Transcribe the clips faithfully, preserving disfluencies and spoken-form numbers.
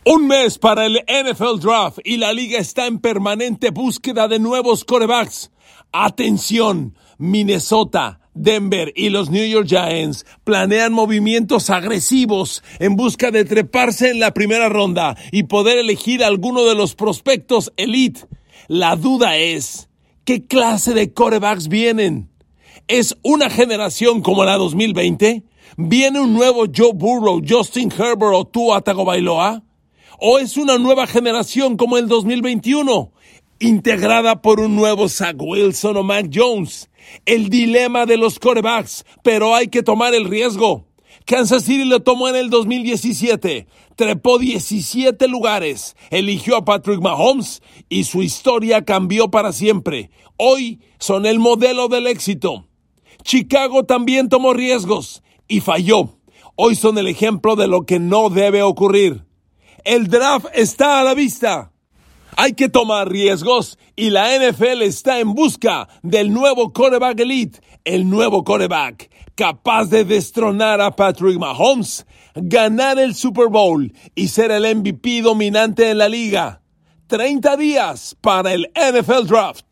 Un mes para el N F L Draft y la liga está en permanente búsqueda de nuevos quarterbacks. Atención, Minnesota, Denver y los New York Giants planean movimientos agresivos en busca de treparse en la primera ronda y poder elegir a alguno de los prospectos elite. La duda es, ¿qué clase de quarterbacks vienen? ¿Es una generación como la dos mil veinte? ¿Viene un nuevo Joe Burrow, Justin Herbert o Tua Tagovailoa? ¿O es una nueva generación como el dos mil veintiuno, integrada por un nuevo Zach Wilson o Mac Jones? El dilema de los quarterbacks, pero hay que tomar el riesgo. Kansas City lo tomó en el dos mil diecisiete, trepó diecisiete lugares, eligió a Patrick Mahomes y su historia cambió para siempre. Hoy son el modelo del éxito. Chicago también tomó riesgos y falló. Hoy son el ejemplo de lo que no debe ocurrir. El draft está a la vista. Hay que tomar riesgos y la N F L está en busca del nuevo quarterback elite, el nuevo quarterback capaz de destronar a Patrick Mahomes, ganar el Super Bowl y ser el M V P dominante en la liga. treinta días para el N F L Draft.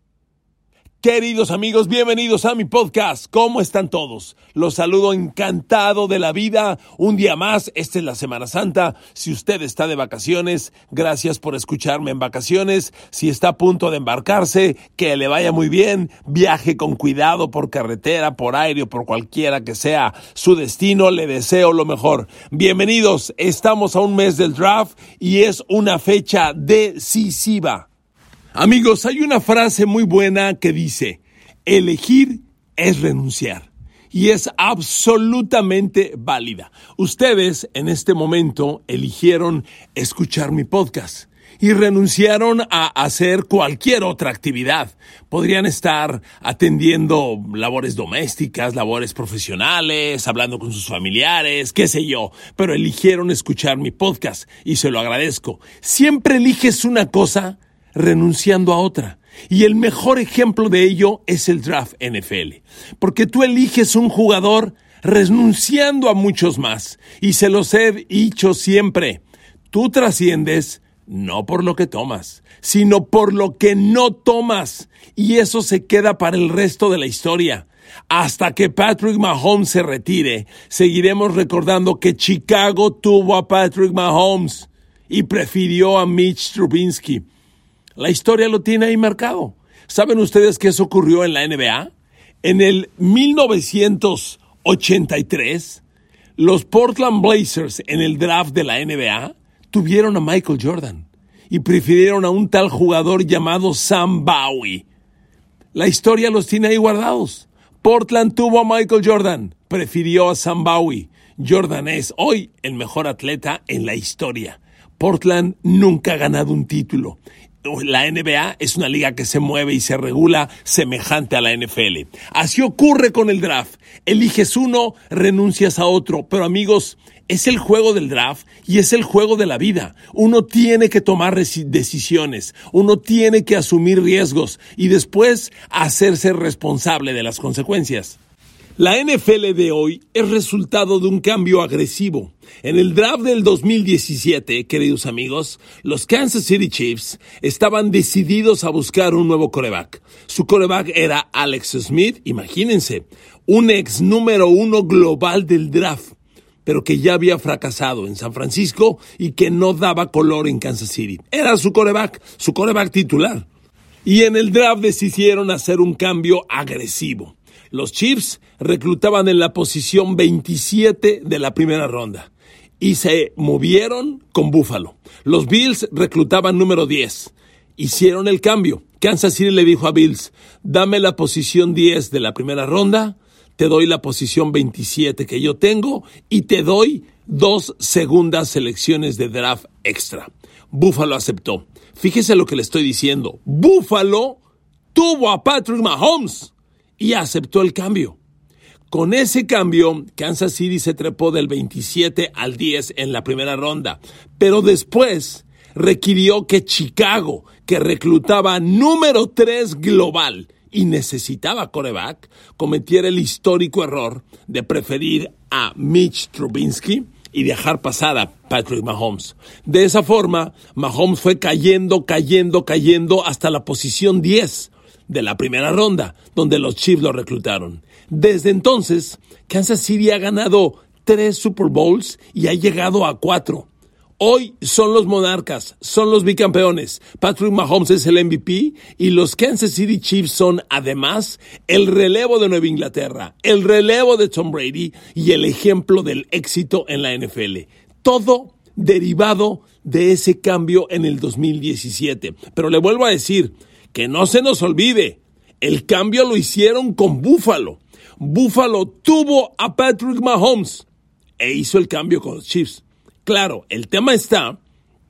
Queridos amigos, bienvenidos a mi podcast. ¿Cómo están todos? Los saludo encantado de la vida. Un día más, esta es la Semana Santa. Si usted está de vacaciones, gracias por escucharme en vacaciones. Si está a punto de embarcarse, que le vaya muy bien. Viaje con cuidado por carretera, por aire o por cualquiera que sea su destino. Le deseo lo mejor. Bienvenidos, estamos a un mes del draft y es una fecha decisiva. Amigos, hay una frase muy buena que dice, elegir es renunciar, y es absolutamente válida. Ustedes en este momento eligieron escuchar mi podcast y renunciaron a hacer cualquier otra actividad. Podrían estar atendiendo labores domésticas, labores profesionales, hablando con sus familiares, qué sé yo, pero eligieron escuchar mi podcast y se lo agradezco. Siempre eliges una cosa renunciando a otra. Y el mejor ejemplo de ello es el draft N F L. Porque tú eliges un jugador renunciando a muchos más. Y se los he dicho siempre. Tú trasciendes no por lo que tomas, sino por lo que no tomas. Y eso se queda para el resto de la historia. Hasta que Patrick Mahomes se retire, seguiremos recordando que Chicago tuvo a Patrick Mahomes y prefirió a Mitch Trubisky. La historia lo tiene ahí marcado. ¿Saben ustedes que eso ocurrió en la N B A? En el mil novecientos ochenta y tres, los Portland Blazers en el draft de la N B A tuvieron a Michael Jordan y prefirieron a un tal jugador llamado Sam Bowie. La historia los tiene ahí guardados. Portland tuvo a Michael Jordan, prefirió a Sam Bowie. Jordan es hoy el mejor atleta en la historia. Portland nunca ha ganado un título. La N B A es una liga que se mueve y se regula semejante a la N F L. Así ocurre con el draft. Eliges uno, renuncias a otro. Pero amigos, es el juego del draft y es el juego de la vida. Uno tiene que tomar decisiones, uno tiene que asumir riesgos y después hacerse responsable de las consecuencias. La N F L de hoy es resultado de un cambio agresivo. En el draft del dos mil diecisiete, queridos amigos, los Kansas City Chiefs estaban decididos a buscar un nuevo quarterback. Su quarterback era Alex Smith, imagínense, un ex número uno global del draft, pero que ya había fracasado en San Francisco y que no daba color en Kansas City. Era su quarterback, su quarterback titular. Y en el draft decidieron hacer un cambio agresivo. Los Chiefs reclutaban en la posición veintisiete de la primera ronda y se movieron con Buffalo. Los Bills reclutaban número diez. Hicieron el cambio. Kansas City le dijo a Bills, dame la posición diez de la primera ronda, te doy la posición veintisiete que yo tengo y te doy dos segundas selecciones de draft extra. Buffalo aceptó. Fíjese lo que le estoy diciendo. Buffalo tuvo a Patrick Mahomes y aceptó el cambio. Con ese cambio, Kansas City se trepó del veintisiete al diez en la primera ronda. Pero después requirió que Chicago, que reclutaba número tres global y necesitaba quarterback, cometiera el histórico error de preferir a Mitch Trubisky y dejar pasar a Patrick Mahomes. De esa forma, Mahomes fue cayendo, cayendo, cayendo hasta la posición diez de la primera ronda, donde los Chiefs lo reclutaron. Desde entonces, Kansas City ha ganado tres Super Bowls y ha llegado a cuatro. Hoy son los monarcas, son los bicampeones. Patrick Mahomes es el M V P y los Kansas City Chiefs son, además, el relevo de Nueva Inglaterra, el relevo de Tom Brady y el ejemplo del éxito en la N F L. Todo derivado de ese cambio en el dos mil diecisiete. Pero le vuelvo a decir, que no se nos olvide, el cambio lo hicieron con Buffalo. Buffalo tuvo a Patrick Mahomes e hizo el cambio con los Chiefs. Claro, el tema está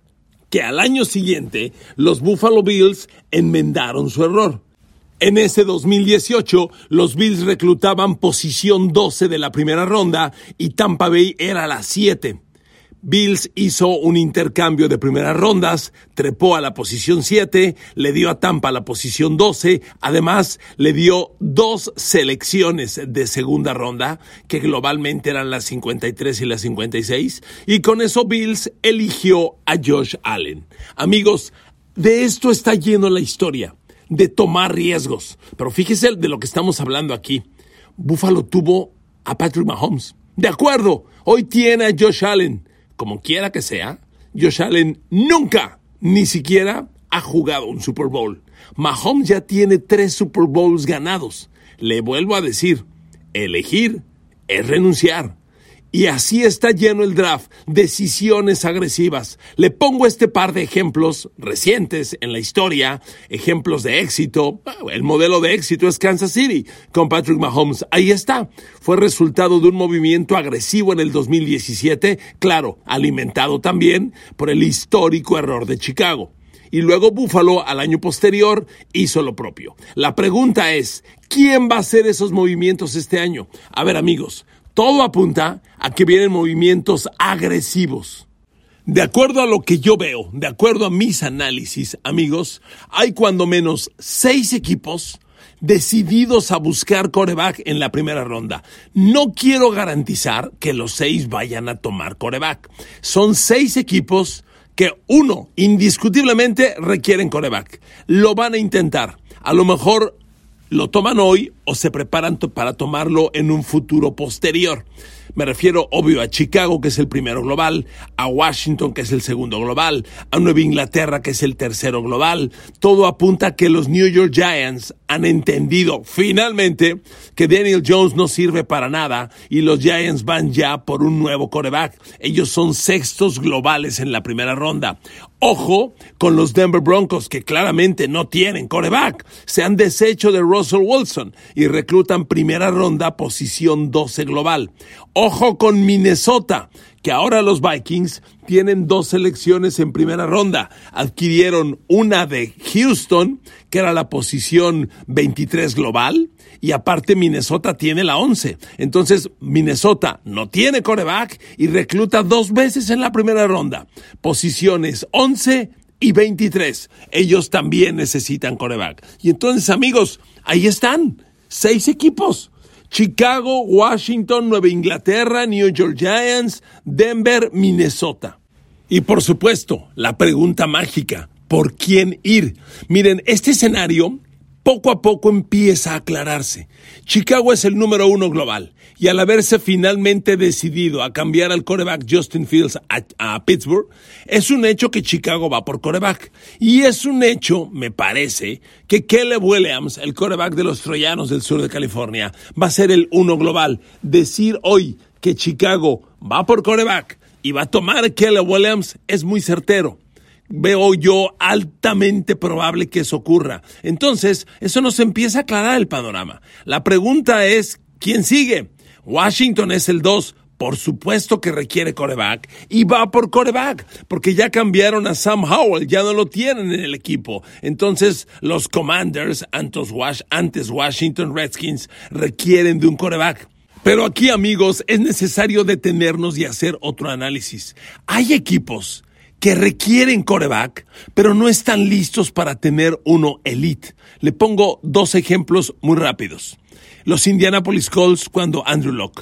que al año siguiente los Buffalo Bills enmendaron su error. En ese dos mil dieciocho, los Bills reclutaban posición doce de la primera ronda y Tampa Bay era la siete. Bills hizo un intercambio de primeras rondas, trepó a la posición siete, le dio a Tampa la posición doce, además le dio dos selecciones de segunda ronda, que globalmente eran las cincuenta y tres y las cincuenta y seis, y con eso Bills eligió a Josh Allen. Amigos, de esto está lleno la historia, de tomar riesgos. Pero fíjese de lo que estamos hablando aquí. Buffalo tuvo a Patrick Mahomes. De acuerdo, hoy tiene a Josh Allen. Como quiera que sea, Josh Allen nunca, ni siquiera, ha jugado un Super Bowl. Mahomes ya tiene tres Super Bowls ganados. Le vuelvo a decir, elegir es renunciar. Y así está lleno el draft, decisiones agresivas. Le pongo este par de ejemplos recientes en la historia, ejemplos de éxito. El modelo de éxito es Kansas City, con Patrick Mahomes. Ahí está. Fue resultado de un movimiento agresivo en el dos mil diecisiete, claro, alimentado también por el histórico error de Chicago. Y luego Buffalo, al año posterior, hizo lo propio. La pregunta es, ¿quién va a hacer esos movimientos este año? A ver, amigos, todo apunta a que vienen movimientos agresivos. De acuerdo a lo que yo veo, de acuerdo a mis análisis, amigos, hay cuando menos seis equipos decididos a buscar quarterback en la primera ronda. No quiero garantizar que los seis vayan a tomar quarterback. Son seis equipos que, uno, indiscutiblemente requieren quarterback. Lo van a intentar. A lo mejor lo toman hoy o se preparan to- para tomarlo en un futuro posterior. Me refiero, obvio, a Chicago, que es el primero global, a Washington, que es el segundo global, a Nueva Inglaterra, que es el tercero global. Todo apunta a que los New York Giants han entendido finalmente que Daniel Jones no sirve para nada y los Giants van ya por un nuevo quarterback. Ellos son sextos globales en la primera ronda. Ojo con los Denver Broncos, que claramente no tienen quarterback. Se han deshecho de Russell Wilson y reclutan primera ronda, posición doce global. Ojo con Minnesota, que ahora los Vikings tienen dos selecciones en primera ronda. Adquirieron una de Houston, que era la posición veintitrés global, y aparte Minnesota tiene la once. Entonces, Minnesota no tiene quarterback y recluta dos veces en la primera ronda. Posiciones once y veintitrés. Ellos también necesitan quarterback. Y entonces, amigos, ahí están, seis equipos. Chicago, Washington, Nueva Inglaterra, New York Giants, Denver, Minnesota. Y por supuesto, la pregunta mágica, ¿por quién ir? Miren, este escenario poco a poco empieza a aclararse. Chicago es el número uno global y al haberse finalmente decidido a cambiar al quarterback Justin Fields a, a Pittsburgh, es un hecho que Chicago va por quarterback. Y es un hecho, me parece, que Caleb Williams, el quarterback de los Troyanos del sur de California, va a ser el uno global. Decir hoy que Chicago va por quarterback y va a tomar a Caleb Williams es muy certero. Veo yo altamente probable que eso ocurra. Entonces, eso nos empieza a aclarar el panorama. La pregunta es, ¿quién sigue? Washington es el dos. Por supuesto que requiere quarterback y va por quarterback, porque ya cambiaron a Sam Howell, ya no lo tienen en el equipo. Entonces, los Commanders, antes Washington Redskins, requieren de un quarterback. Pero aquí, amigos, es necesario detenernos y hacer otro análisis. Hay equipos que requieren quarterback, pero no están listos para tener uno elite. Le pongo dos ejemplos muy rápidos. Los Indianapolis Colts cuando Andrew Luck.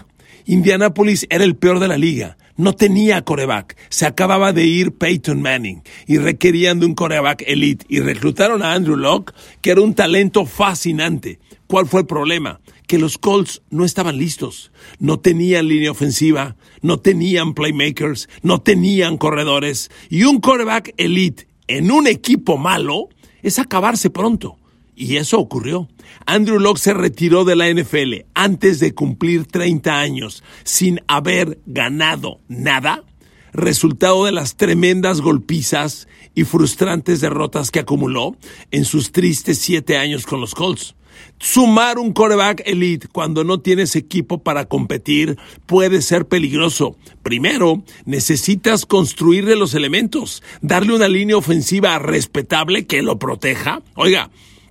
Indianapolis era el peor de la liga. No tenía quarterback. Se acababa de ir Peyton Manning y requerían de un quarterback elite. Y reclutaron a Andrew Luck, que era un talento fascinante. ¿Cuál fue el problema? Que los Colts no estaban listos. No tenían línea ofensiva, no tenían playmakers, no tenían corredores. Y un quarterback elite en un equipo malo es acabarse pronto. Y eso ocurrió. Andrew Luck se retiró de la N F L antes de cumplir treinta años, sin haber ganado nada, resultado de las tremendas golpizas y frustrantes derrotas que acumuló en sus tristes siete años con los Colts. Sumar un quarterback elite cuando no tienes equipo para competir puede ser peligroso. Primero, necesitas construirle los elementos, darle una línea ofensiva respetable que lo proteja. Oiga,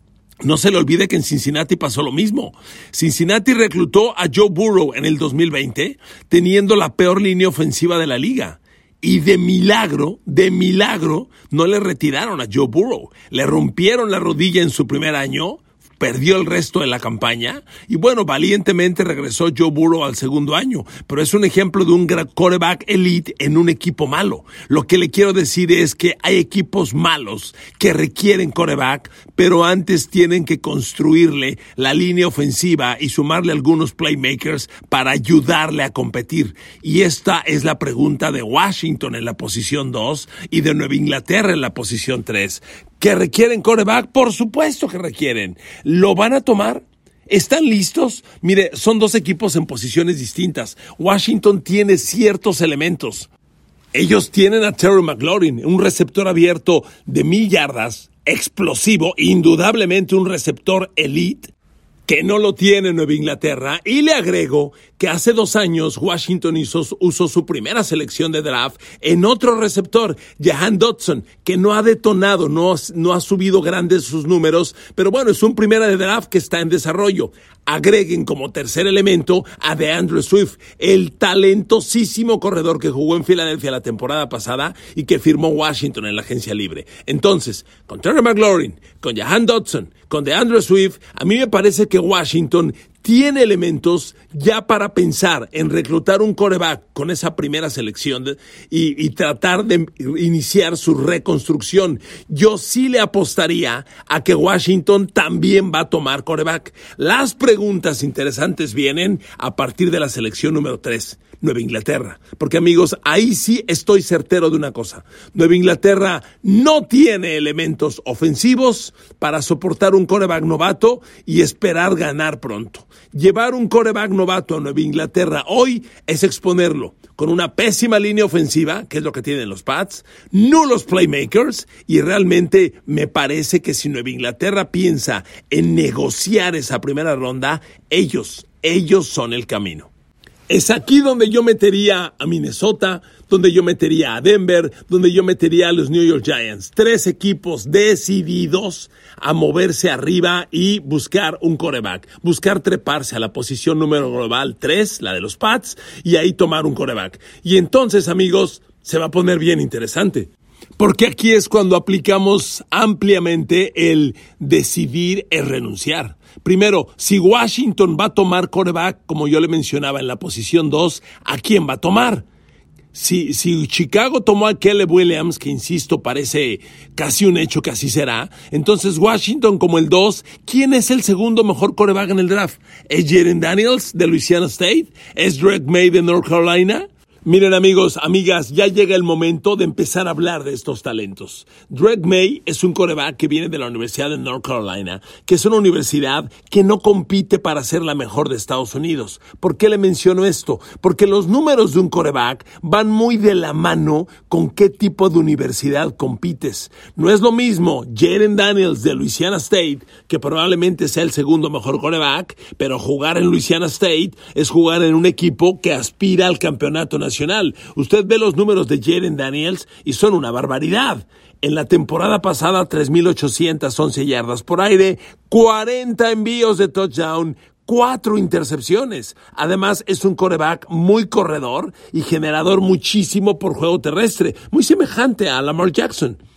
no se le olvide que en Cincinnati pasó lo mismo. Cincinnati reclutó a Joe Burrow en el dos mil veinte, teniendo la peor línea ofensiva de la liga. Y de milagro, de milagro, no le retiraron a Joe Burrow. Le rompieron la rodilla en su primer año, perdió el resto de la campaña y bueno, valientemente regresó Joe Burrow al segundo año, pero es un ejemplo de un quarterback elite en un equipo malo. Lo que le quiero decir es que hay equipos malos que requieren quarterback, pero antes tienen que construirle la línea ofensiva y sumarle algunos playmakers para ayudarle a competir. Y esta es la pregunta de Washington en la posición dos y de Nueva Inglaterra en la posición tres. ¿Que requieren quarterback? Por supuesto que requieren. ¿Lo van a tomar? ¿Están listos? Mire, son dos equipos en posiciones distintas. Washington tiene ciertos elementos. Ellos tienen a Terry McLaurin, un receptor abierto de mil yardas, explosivo, indudablemente un receptor elite, que no lo tiene Nueva Inglaterra, y le agrego que hace dos años Washington hizo, usó su primera selección de draft en otro receptor, Jahan Dotson, que no ha detonado, no, no ha subido grandes sus números, pero bueno, es un primera de draft que está en desarrollo. Agreguen como tercer elemento a DeAndre Swift, el talentosísimo corredor que jugó en Filadelfia la temporada pasada y que firmó Washington en la agencia libre. Entonces, con Terry McLaurin, con Jahan Dotson, con DeAndre Swift, a mí me parece que Washington tiene elementos ya para pensar en reclutar un quarterback con esa primera selección de, y, y tratar de iniciar su reconstrucción. Yo sí le apostaría a que Washington también va a tomar quarterback. Las preguntas interesantes vienen a partir de la selección número tres, Nueva Inglaterra. Porque amigos, ahí sí estoy certero de una cosa. Nueva Inglaterra no tiene elementos ofensivos para soportar un quarterback novato y esperar ganar pronto. Llevar un quarterback novato a Nueva Inglaterra hoy es exponerlo con una pésima línea ofensiva, que es lo que tienen los Pats, nulos playmakers, y realmente me parece que si Nueva Inglaterra piensa en negociar esa primera ronda, ellos, ellos son el camino. Es aquí donde yo metería a Minnesota, donde yo metería a Denver, donde yo metería a los New York Giants. Tres equipos decididos a moverse arriba y buscar un quarterback. Buscar treparse a la posición número global tres, la de los Pats, y ahí tomar un quarterback. Y entonces, amigos, se va a poner bien interesante. Porque aquí es cuando aplicamos ampliamente el decidir es renunciar. Primero, si Washington va a tomar quarterback, como yo le mencionaba en la posición dos, ¿a quién va a tomar? Si, si Chicago tomó a Caleb Williams, que insisto, parece casi un hecho que así será, entonces Washington como el dos, ¿quién es el segundo mejor quarterback en el draft? ¿Es Jaren Daniels de Louisiana State? ¿Es Drake May de North Carolina? Miren amigos, amigas, ya llega el momento de empezar a hablar de estos talentos. Drake May es un quarterback que viene de la Universidad de North Carolina, que es una universidad que no compite para ser la mejor de Estados Unidos. ¿Por qué le menciono esto? Porque los números de un quarterback van muy de la mano con qué tipo de universidad compites. No es lo mismo Jaren Daniels de Louisiana State, que probablemente sea el segundo mejor quarterback, pero jugar en Louisiana State es jugar en un equipo que aspira al campeonato nacional. Usted ve los números de Jaren Daniels y son una barbaridad. En la temporada pasada, tres mil ochocientas once yardas por aire, cuarenta envíos de touchdown, cuatro intercepciones. Además, es un quarterback muy corredor y generador muchísimo por juego terrestre, muy semejante a Lamar Jackson.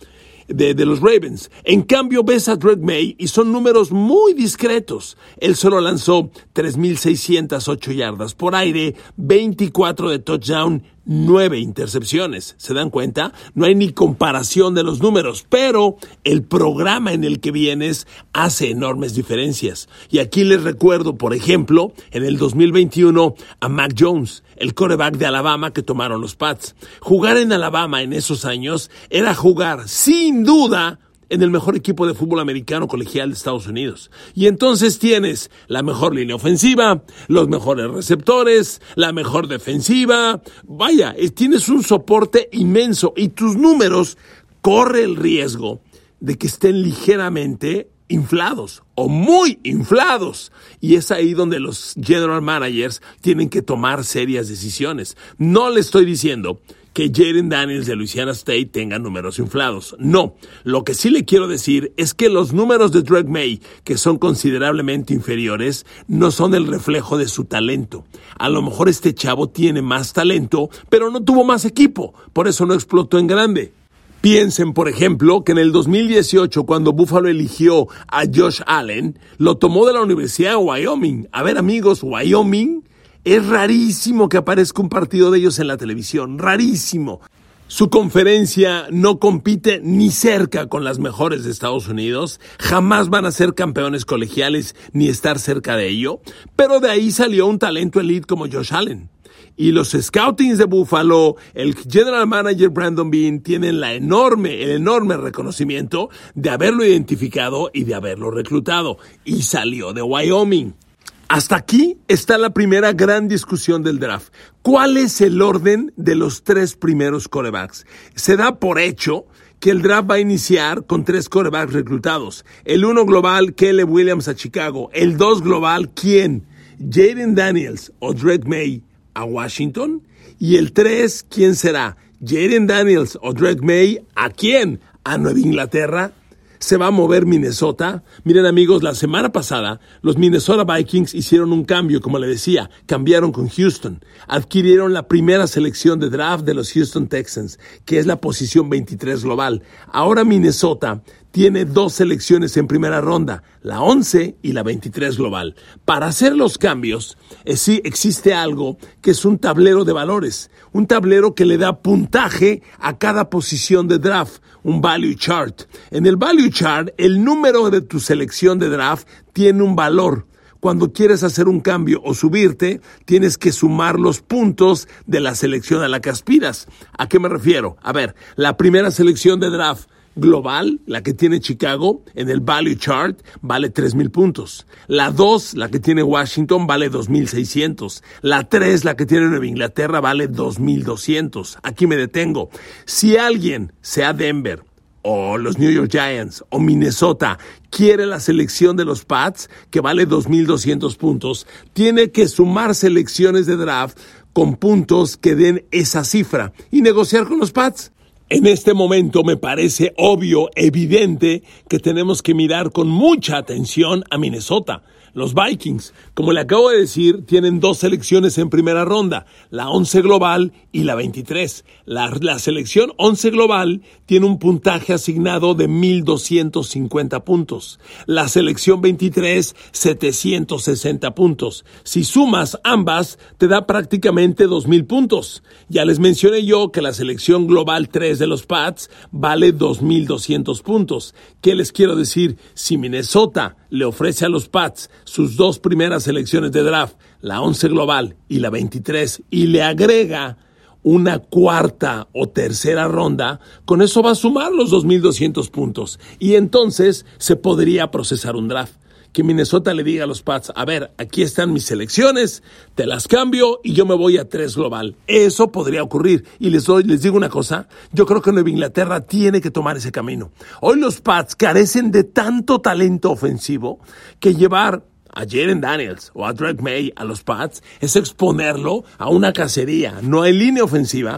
de, de los Ravens. En cambio, ves a Drake May y son números muy discretos. Él solo lanzó tres mil seiscientas ocho yardas por aire, veinticuatro de touchdown, nueve intercepciones. ¿Se dan cuenta? No hay ni comparación de los números, pero el programa en el que vienes hace enormes diferencias. Y aquí les recuerdo, por ejemplo, en el dos mil veintiuno a Mac Jones, el quarterback de Alabama que tomaron los Pats. Jugar en Alabama en esos años era jugar, sin duda, en el mejor equipo de fútbol americano colegial de Estados Unidos. Y entonces tienes la mejor línea ofensiva, los mejores receptores, la mejor defensiva. Vaya, tienes un soporte inmenso y tus números corre el riesgo de que estén ligeramente inflados o muy inflados. Y es ahí donde los general managers tienen que tomar serias decisiones. No le estoy diciendo que Jayden Daniels de Louisiana State tenga números inflados. No, lo que sí le quiero decir es que los números de Drake May, que son considerablemente inferiores, no son el reflejo de su talento. A lo mejor este chavo tiene más talento, pero no tuvo más equipo, por eso no explotó en grande. Piensen, por ejemplo, que en el dos mil dieciocho, cuando Buffalo eligió a Josh Allen, lo tomó de la Universidad de Wyoming. A ver, amigos, Wyoming, es rarísimo que aparezca un partido de ellos en la televisión, rarísimo. Su conferencia no compite ni cerca con las mejores de Estados Unidos, jamás van a ser campeones colegiales ni estar cerca de ello, pero de ahí salió un talento elite como Josh Allen. Y los scoutings de Buffalo, el general manager Brandon Beane, tienen la enorme, el enorme reconocimiento de haberlo identificado y de haberlo reclutado. Y salió de Wyoming. Hasta aquí está la primera gran discusión del draft. ¿Cuál es el orden de los tres primeros quarterbacks? Se da por hecho que el draft va a iniciar con tres quarterbacks reclutados. El uno global, Caleb Williams a Chicago. El dos global, ¿quién? Jayden Daniels o Drake May a Washington. Y el tres, ¿quién será? Jayden Daniels o Drake May, ¿a quién? ¿A Nueva Inglaterra? ¿Se va a mover Minnesota? Miren, amigos, la semana pasada los Minnesota Vikings hicieron un cambio, como le decía, cambiaron con Houston. Adquirieron la primera selección de draft de los Houston Texans, que es la posición veintitrés global. Ahora Minnesota tiene dos selecciones en primera ronda, la once y la veintitrés global. Para hacer los cambios, eh, sí existe algo que es un tablero de valores, un tablero que le da puntaje a cada posición de draft, un value chart. En el value chart, el número de tu selección de draft tiene un valor. Cuando quieres hacer un cambio o subirte, tienes que sumar los puntos de la selección a la que aspiras. ¿A qué me refiero? A ver, la primera selección de draft global, la que tiene Chicago, en el value chart, vale tres mil puntos. La dos, la que tiene Washington, vale dos mil seiscientos. La tres, la que tiene Nueva Inglaterra, vale dos mil doscientos. Aquí me detengo. Si alguien, sea Denver, o los New York Giants, o Minnesota, quiere la selección de los Pats, que vale dos mil doscientos puntos, tiene que sumar selecciones de draft con puntos que den esa cifra y negociar con los Pats. En este momento me parece obvio, evidente, que tenemos que mirar con mucha atención a Minnesota. Los Vikings, como le acabo de decir, tienen dos selecciones en primera ronda, la once global y la veintitrés. La, la selección once global tiene un puntaje asignado de mil doscientos cincuenta puntos. La selección veintitrés, setecientos sesenta puntos. Si sumas ambas, te da prácticamente dos mil puntos. Ya les mencioné yo que la selección global tres de los Pats vale dos mil doscientos puntos. ¿Qué les quiero decir? Si Minnesota le ofrece a los Pats sus dos primeras selecciones de draft, la once global y la veintitrés, y le agrega una cuarta o tercera ronda, con eso va a sumar los dos mil doscientos puntos. Y entonces se podría procesar un draft. Que Minnesota le diga a los Pats, a ver, aquí están mis selecciones, te las cambio y yo me voy a tres global. Eso podría ocurrir. Y les doy, les digo una cosa, yo creo que Nueva Inglaterra tiene que tomar ese camino. Hoy los Pats carecen de tanto talento ofensivo que llevar a Jayden Daniels o a Drake May a los Pats es exponerlo a una cacería. No hay línea ofensiva,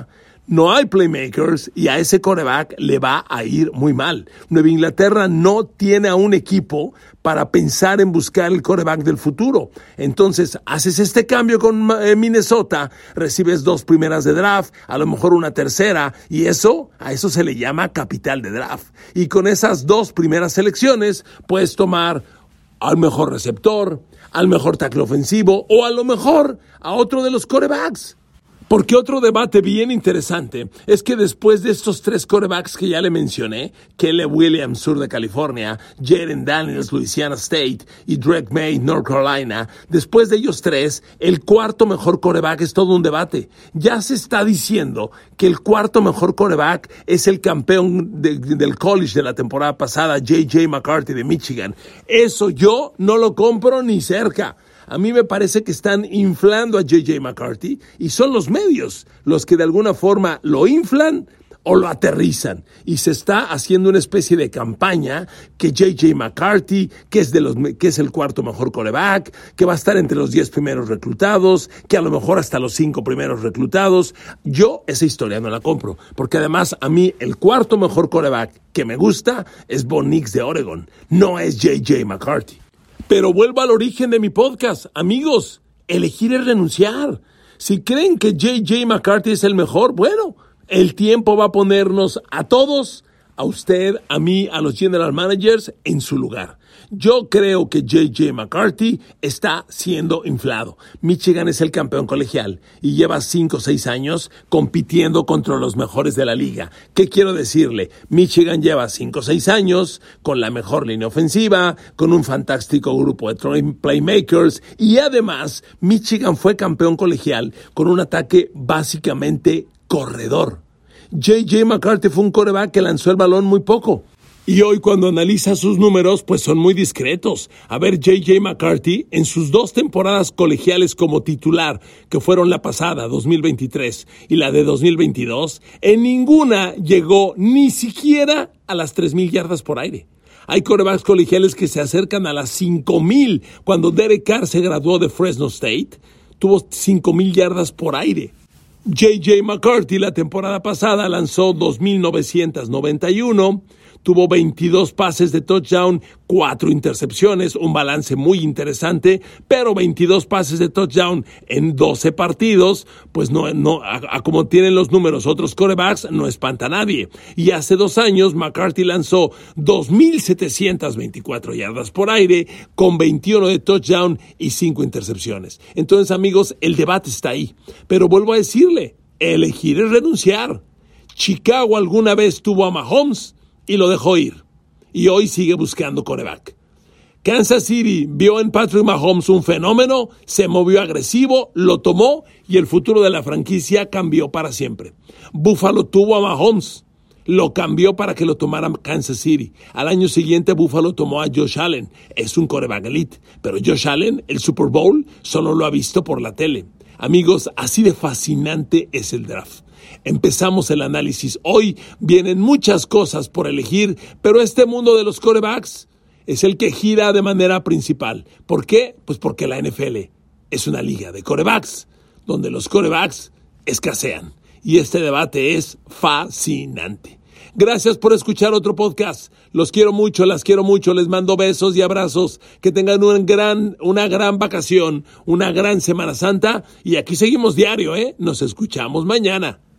No hay playmakers y a ese quarterback le va a ir muy mal. Nueva Inglaterra no tiene a un equipo para pensar en buscar el quarterback del futuro. Entonces, haces este cambio con eh, Minnesota, recibes dos primeras de draft, a lo mejor una tercera, y eso, a eso se le llama capital de draft. Y con esas dos primeras selecciones, puedes tomar al mejor receptor, al mejor tackle ofensivo, o a lo mejor a otro de los quarterbacks. Porque otro debate bien interesante es que después de estos tres quarterbacks que ya le mencioné, Caleb Williams, sur de California, Jaren Daniels, Louisiana State y Drake May, North Carolina, después de ellos tres, el cuarto mejor quarterback es todo un debate. Ya se está diciendo que el cuarto mejor quarterback es el campeón de, de, del college de la temporada pasada, J J McCarthy de Michigan. Eso yo no lo compro ni cerca. A mí me parece que están inflando a J J McCarthy y son los medios los que de alguna forma lo inflan o lo aterrizan. Y se está haciendo una especie de campaña que J J McCarthy, que es, de los, que es el cuarto mejor quarterback, que va a estar entre los diez primeros reclutados, que a lo mejor hasta los cinco primeros reclutados. Yo esa historia no la compro, porque además a mí el cuarto mejor quarterback que me gusta es Bo Nix de Oregon, no es J J McCarthy. Pero vuelvo al origen de mi podcast. Amigos, elegir es renunciar. Si creen que J J McCarthy es el mejor, bueno, el tiempo va a ponernos a todos, a usted, a mí, a los general managers, en su lugar. Yo creo que J J McCarthy está siendo inflado. Michigan es el campeón colegial y lleva cinco o seis años compitiendo contra los mejores de la liga. ¿Qué quiero decirle? Michigan lleva cinco o seis años con la mejor línea ofensiva, con un fantástico grupo de playmakers y además Michigan fue campeón colegial con un ataque básicamente corredor. J J McCarthy fue un quarterback que lanzó el balón muy poco. Y hoy cuando analiza sus números, pues son muy discretos. A ver, J J McCarthy, en sus dos temporadas colegiales como titular, que fueron la pasada, dos mil veintitrés, y la de dos mil veintidós, en ninguna llegó ni siquiera a las tres mil yardas por aire. Hay quarterbacks colegiales que se acercan a las cinco mil. Cuando Derek Carr se graduó de Fresno State, tuvo cinco mil yardas por aire. J J McCarthy la temporada pasada lanzó dos mil novecientos noventa y uno, tuvo veintidós pases de touchdown, cuatro intercepciones, un balance muy interesante, pero veintidós pases de touchdown en doce partidos, pues no, no a, a como tienen los números otros quarterbacks, no espanta a nadie. Y hace dos años McCarthy lanzó dos mil setecientas veinticuatro yardas por aire, con veintiuno de touchdown y cinco intercepciones. Entonces, amigos, el debate está ahí. Pero vuelvo a decirle, elegir es renunciar. Chicago alguna vez tuvo a Mahomes y lo dejó ir. Y hoy sigue buscando quarterback. Kansas City vio en Patrick Mahomes un fenómeno, se movió agresivo, lo tomó y el futuro de la franquicia cambió para siempre. Buffalo tuvo a Mahomes, lo cambió para que lo tomara Kansas City. Al año siguiente Buffalo tomó a Josh Allen. Es un quarterback elite, pero Josh Allen, el Super Bowl, solo lo ha visto por la tele. Amigos, así de fascinante es el draft. Empezamos el análisis. Hoy vienen muchas cosas por elegir, pero este mundo de los quarterbacks es el que gira de manera principal. ¿Por qué? Pues porque la N F L es una liga de quarterbacks, donde los quarterbacks escasean. Y este debate es fascinante. Gracias por escuchar otro podcast. Los quiero mucho, las quiero mucho. Les mando besos y abrazos. Que tengan un gran, una gran vacación, una gran Semana Santa. Y aquí seguimos diario, ¿eh? Nos escuchamos mañana.